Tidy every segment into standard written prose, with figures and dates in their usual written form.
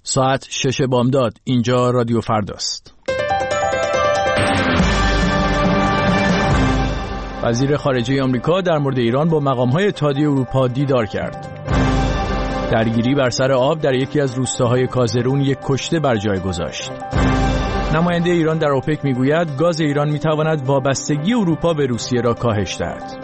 ساعت 6 بامداد. اینجا رادیو فرداست. وزیر خارجه آمریکا در مورد ایران با مقام‌های اتحادیه اروپا دیدار کرد. درگیری بر سر آب در یکی از روستاهای کازرون یک کشته بر جای گذاشت. نماینده ایران در اوپک میگوید گاز ایران میتواند وابستگی اروپا به روسیه را کاهش دهد.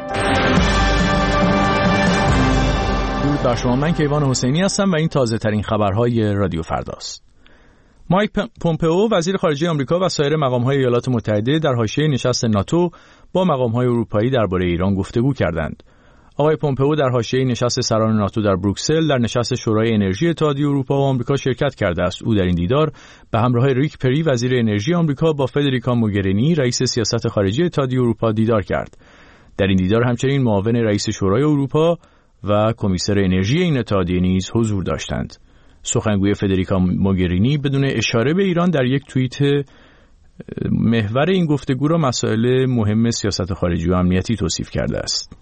درود بر شما، من کیوان حسینی هستم و این تازه ترین خبرهای رادیو فرداست. مایک پومپئو وزیر خارجه آمریکا و سایر مقام‌های ایالات متحده در حاشیه نشست ناتو با مقام‌های اروپایی درباره ایران گفتگو کردند. آقای پومپئو در حاشیه نشست سران ناتو در بروکسل در نشست شورای انرژی اتحادیه اروپا و آمریکا شرکت کرده است. او در این دیدار به همراه ریک پری وزیر انرژی آمریکا با فدریکا موگرینی رئیس سیاست خارجی اتحادیه اروپا دیدار کرد. در این دیدار همچنین معاون رئیس شورای اروپا و کمیسر انرژی این اتحادیه نیز حضور داشتند. سخنگوی فدریکا موگرینی بدون اشاره به ایران در یک توییت محور این گفتگو را مسائل مهم سیاست خارجی و امنیتی توصیف کرده است.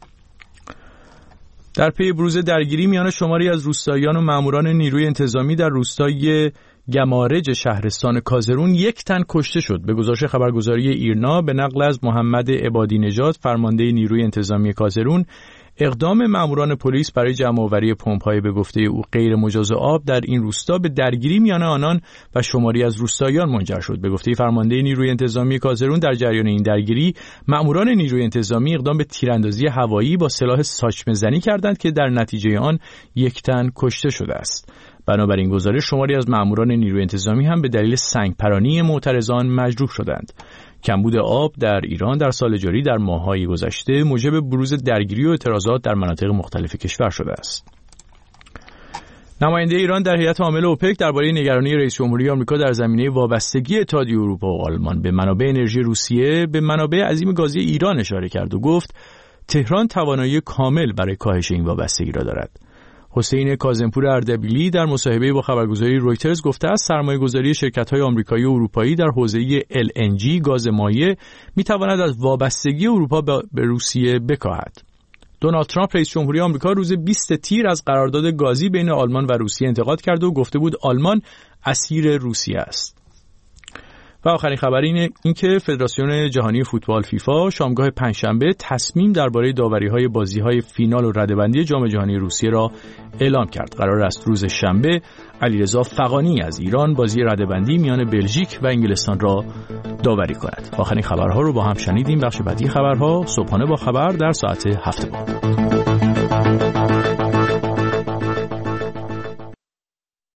در پی بروز درگیری میان شماری از روستاییان و ماموران نیروی انتظامی در روستای گمارج شهرستان کازرون یک تن کشته شد. به گزارش خبرگزاری ایرنا به نقل از محمد عبادی نژاد فرمانده نیروی انتظامی کازرون، اقدام ماموران پلیس برای جمع‌آوری پمپ‌های به گفته او غیر مجاز آب در این روستا به درگیری میان آنان و شماری از روستاییان منجر شد. به گفته فرمانده نیروی انتظامی کازرون در جریان این درگیری ماموران نیروی انتظامی اقدام به تیراندازی هوایی با سلاح ساچمه‌زنی کردند که در نتیجه آن یک تن کشته شده است. بنابراین گزارش شماری از ماموران نیروی انتظامی هم به دلیل سنگپرانی معترضان مجروح شدند. کمبود آب در ایران در سال جاری در ماه‌های گذشته موجب بروز درگیری و اعتراضات در مناطق مختلف کشور شده است. نماینده ایران در هیئت عامل اوپک درباره نگرانی رئیس جمهوری آمریکا در زمینه وابستگی اتحادیه اروپا و آلمان به منابع انرژی روسیه به منابع عظیم گازی ایران اشاره کرد و گفت تهران توانایی کامل برای کاهش این وابستگی را دارد. حسین کاظمپور اردبیلی در مصاحبه با خبرگزاری رویترز گفته است سرمایه‌گذاری شرکت‌های آمریکایی و اروپایی در حوزه LNG گاز مایع می‌تواند از وابستگی اروپا به روسیه بکاهد. دونالد ترامپ رئیس جمهوری آمریکا روز 20 تیر از قرارداد گازی بین آلمان و روسیه انتقاد کرد و گفته بود آلمان اسیر روسیه است. و آخرین خبر این که فدراسیون جهانی فوتبال فیفا شامگاه پنجشنبه تصمیم درباره داوری‌های بازی‌های فینال و رده‌بندی جام جهانی روسیه را اعلام کرد. قرار است روز شنبه علیرضا فغانی از ایران بازی رده‌بندی میان بلژیک و انگلستان را داوری کند. آخرین خبرها رو با هم شنیدیم. بخش بعدی خبرها صبحانه با خبر در ساعت 7 بعد.